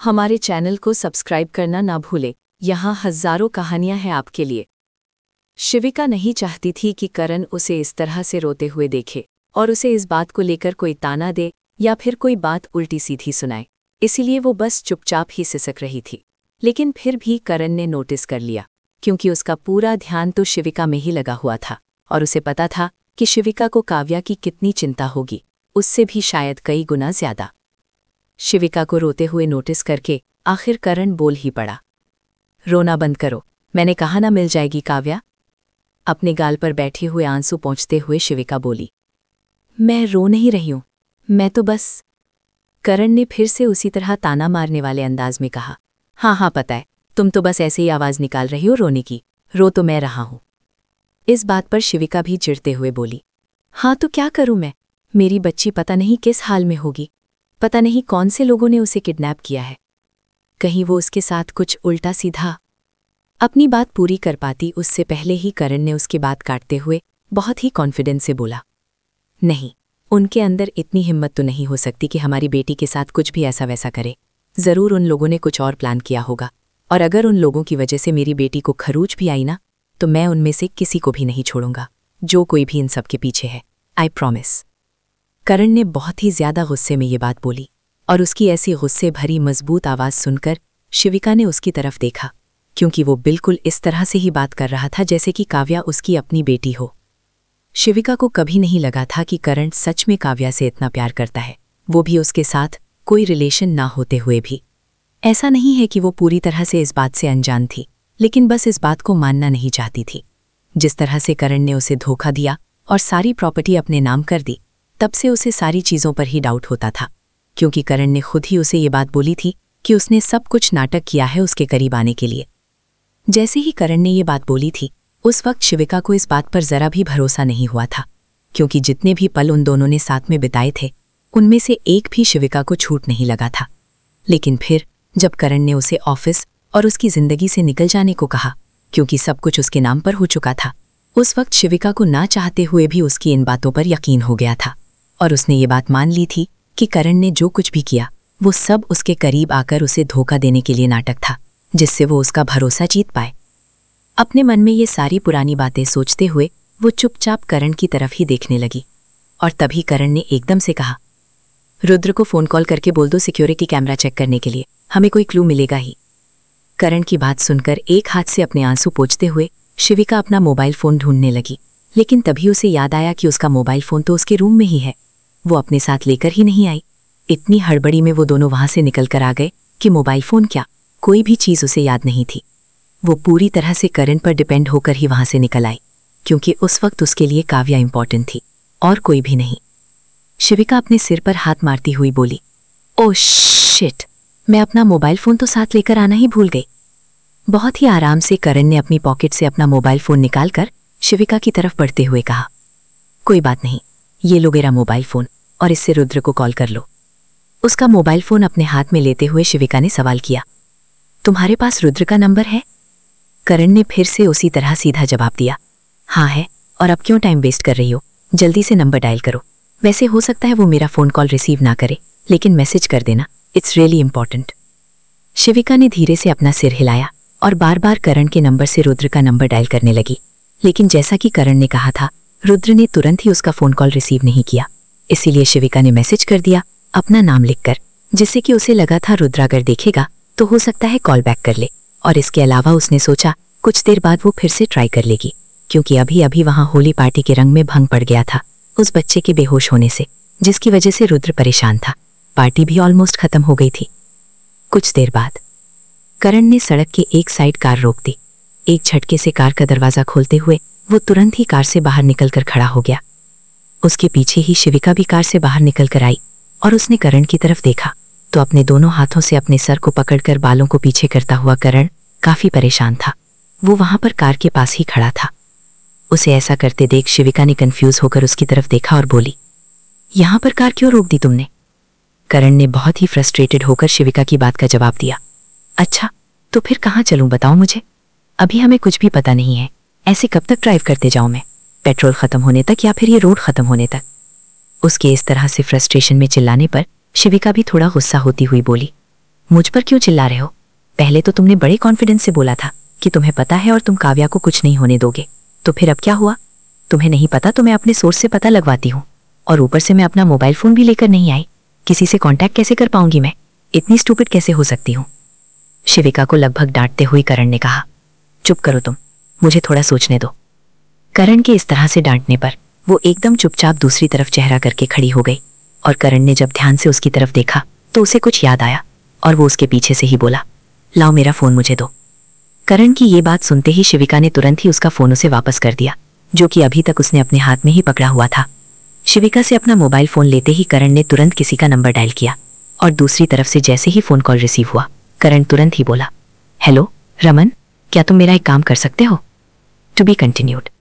हमारे चैनल को सब्सक्राइब करना ना भूलें। यहाँ हज़ारों कहानियाँ हैं आपके लिए। शिविका नहीं चाहती थी कि करण उसे इस तरह से रोते हुए देखे और उसे इस बात को लेकर कोई ताना दे या फिर कोई बात उल्टी सीधी सुनाए, इसीलिए वो बस चुपचाप ही सिसक रही थी। लेकिन फिर भी करण ने नोटिस कर लिया, क्योंकि उसका पूरा ध्यान तो शिविका में ही लगा हुआ था और उसे पता था कि शिविका को काव्या की कितनी चिंता होगी, उससे भी शायद कई गुना ज्यादा। शिविका को रोते हुए नोटिस करके आखिर करण बोल ही पड़ा, रोना बंद करो, मैंने कहा ना मिल जाएगी काव्या। अपने गाल पर बैठे हुए आंसू पोंछते हुए शिविका बोली, मैं रो नहीं रही हूं, मैं तो बस। करण ने फिर से उसी तरह ताना मारने वाले अंदाज में कहा, हाँ पता है, तुम तो बस ऐसे ही आवाज निकाल रही हो रोने की, रो तो मैं रहा हूं। इस बात पर शिविका भी चिढ़ते हुए बोली, हाँ तो क्या करूं मैं, मेरी बच्ची पता नहीं किस हाल में होगी, पता नहीं कौन से लोगों ने उसे किडनैप किया है, कहीं वो उसके साथ कुछ उल्टा सीधा। अपनी बात पूरी कर पाती उससे पहले ही करण ने उसकी बात काटते हुए बहुत ही कॉन्फिडेंस से बोला, नहीं, उनके अंदर इतनी हिम्मत तो नहीं हो सकती कि हमारी बेटी के साथ कुछ भी ऐसा वैसा करे। जरूर उन लोगों ने कुछ और प्लान किया होगा, और अगर उन लोगों की वजह से मेरी बेटी को खरोच भी आई ना, तो मैं उनमें से किसी को भी नहीं छोड़ूंगा, जो कोई भी इन सब के पीछे है, आई प्रॉमिस। करण ने बहुत ही ज्यादा गुस्से में ये बात बोली, और उसकी ऐसी गुस्से भरी मजबूत आवाज सुनकर शिविका ने उसकी तरफ देखा, क्योंकि वो बिल्कुल इस तरह से ही बात कर रहा था जैसे कि काव्या उसकी अपनी बेटी हो। शिविका को कभी नहीं लगा था कि करण सच में काव्या से इतना प्यार करता है, वो भी उसके साथ कोई रिलेशन ना होते हुए भी। ऐसा नहीं है कि वो पूरी तरह से इस बात से अनजान थी, लेकिन बस इस बात को मानना नहीं चाहती थी। जिस तरह से करण ने उसे धोखा दिया और सारी प्रॉपर्टी अपने नाम कर दी, तब से उसे सारी चीज़ों पर ही डाउट होता था, क्योंकि करण ने खुद ही उसे ये बात बोली थी कि उसने सब कुछ नाटक किया है उसके करीब आने के लिए। जैसे ही करण ने ये बात बोली थी, उस वक्त शिविका को इस बात पर जरा भी भरोसा नहीं हुआ था, क्योंकि जितने भी पल उन दोनों ने साथ में बिताए थे, उनमें से एक भी शिविका को छूट नहीं लगा था। लेकिन फिर जब करण ने उसे ऑफिस और उसकी जिंदगी से निकल जाने को कहा, क्योंकि सब कुछ उसके नाम पर हो चुका था, उस वक्त शिविका को ना चाहते हुए भी उसकी इन बातों पर यकीन हो गया था, और उसने ये बात मान ली थी कि करण ने जो कुछ भी किया वो सब उसके करीब आकर उसे धोखा देने के लिए नाटक था, जिससे वो उसका भरोसा जीत पाए। अपने मन में ये सारी पुरानी बातें सोचते हुए वो चुपचाप करण की तरफ ही देखने लगी, और तभी करण ने एकदम से कहा, रुद्र को फोन कॉल करके बोल दो सिक्योरिटी कैमरा चेक करने के लिए, हमें कोई क्लू मिलेगा ही। करण की बात सुनकर एक हाथ से अपने आंसू पोंछते हुए शिविका अपना मोबाइल फोन ढूंढने लगी, लेकिन तभी उसे याद आया कि उसका मोबाइल फोन तो उसके रूम में ही है, वो अपने साथ लेकर ही नहीं आई। इतनी हड़बड़ी में वो दोनों वहां से निकल कर आ गए कि मोबाइल फोन क्या, कोई भी चीज उसे याद नहीं थी। वो पूरी तरह से करण पर डिपेंड होकर ही वहां से निकल आई, क्योंकि उस वक्त उसके लिए काव्या इंपॉर्टेंट थी और कोई भी नहीं। शिविका अपने सिर पर हाथ मारती हुई बोली, ओह शिट, मैं अपना मोबाइल फोन तो साथ लेकर आना ही भूल गई। बहुत ही आराम से करण ने अपनी पॉकेट से अपना मोबाइल फोन निकालकर शिविका की तरफ बढ़ते हुए कहा, कोई बात नहीं, ये लो मेरा मोबाइल फोन और इससे रुद्र को कॉल कर लो। उसका मोबाइल फोन अपने हाथ में लेते हुए शिविका ने सवाल किया, तुम्हारे पास रुद्र का नंबर है? करण ने फिर से उसी तरह सीधा जवाब दिया, हाँ है, और अब क्यों टाइम वेस्ट कर रही हो, जल्दी से नंबर डायल करो। वैसे हो सकता है वो मेरा फोन कॉल रिसीव ना करे, लेकिन मैसेज कर देना, इट्स रियली इंपॉर्टेंट। शिविका ने धीरे से अपना सिर हिलाया और बार बार करण के नंबर से रुद्र का नंबर डायल करने लगी, लेकिन जैसा कि करण ने कहा था, रुद्र ने तुरंत ही उसका फोन कॉल रिसीव नहीं किया। इसीलिए शिविका ने मैसेज कर दिया अपना नाम लिखकर, जिससे कि उसे लगा था रुद्र अगर देखेगा तो हो सकता है कॉल बैक कर ले, और इसके अलावा उसने सोचा कुछ देर बाद वो फिर से ट्राई कर लेगी, क्योंकि अभी अभी वहां होली पार्टी के रंग में भंग पड़ गया था उस बच्चे के बेहोश होने से, जिसकी वजह से रुद्र परेशान था। पार्टी भी ऑलमोस्ट खत्म हो गई थी। कुछ देर बाद करण ने सड़क के एक साइड कार रोक दी। एक झटके से कार का दरवाजा खोलते हुए वो तुरंत ही कार से बाहर निकलकर खड़ा हो गया। उसके पीछे ही शिविका भी कार से बाहर निकलकर आई, और उसने करण की तरफ देखा तो अपने दोनों हाथों से अपने सर को पकड़कर बालों को पीछे करता हुआ करण काफी परेशान था। वो वहां पर कार के पास ही खड़ा था। उसे ऐसा करते देख शिविका ने कंफ्यूज होकर उसकी तरफ देखा और बोली, यहां पर कार क्यों रोक दी तुमने? करण ने बहुत ही फ्रस्ट्रेटेड होकर शिविका की बात का जवाब दिया, अच्छा तो फिर कहाँ चलूं बताओ मुझे, अभी हमें कुछ भी पता नहीं है, ऐसे कब तक ड्राइव करते जाऊं मैं, पेट्रोल खत्म होने तक या फिर ये रोड खत्म होने तक? उसके इस तरह से फ्रस्ट्रेशन में चिल्लाने पर शिविका भी थोड़ा गुस्सा होती हुई बोली, मुझ पर क्यों चिल्ला रहे हो? पहले तो तुमने बड़े कॉन्फिडेंस से बोला था कि तुम्हें पता है और तुम काव्या को कुछ नहीं होने दोगे। तो फिर अब क्या हुआ? तुम्हें नहीं पता तो मैं अपने सोर्स से पता लगवाती हूँ। और ऊपर से मैं अपना मोबाइल फ़ोन भी लेकर नहीं आई। किसी से कांटेक्ट कैसे कर पाऊंगी मैं? इतनी स्टूपिड कैसे हो सकती हूँ? शिविका को लगभग डांटते हुए करण ने कहा। चुप करो तुम, मुझे थोड़ा सोचने दो। करण के इस तरह से डांटने पर वो एकदम चुपचाप दूसरी तरफ चेहरा करके खड़ी हो गई। और करण ने जब ध्यान से उसकी तरफ देखा तो उसे कुछ याद आया और वो उसके पीछे से ही बोला, लाओ मेरा फ़ोन मुझे दो। करण की ये बात सुनते ही शिविका ने तुरंत ही उसका फ़ोन उसे वापस कर दिया, जो कि अभी तक उसने अपने हाथ में ही पकड़ा हुआ था। शिविका से अपना मोबाइल फ़ोन लेते ही करण ने तुरंत किसी का नंबर डायल किया और दूसरी तरफ से जैसे ही फ़ोन कॉल रिसीव हुआ, करण तुरंत ही बोला, हेलो रमन, क्या तुम मेरा एक काम कर सकते हो? To be continued.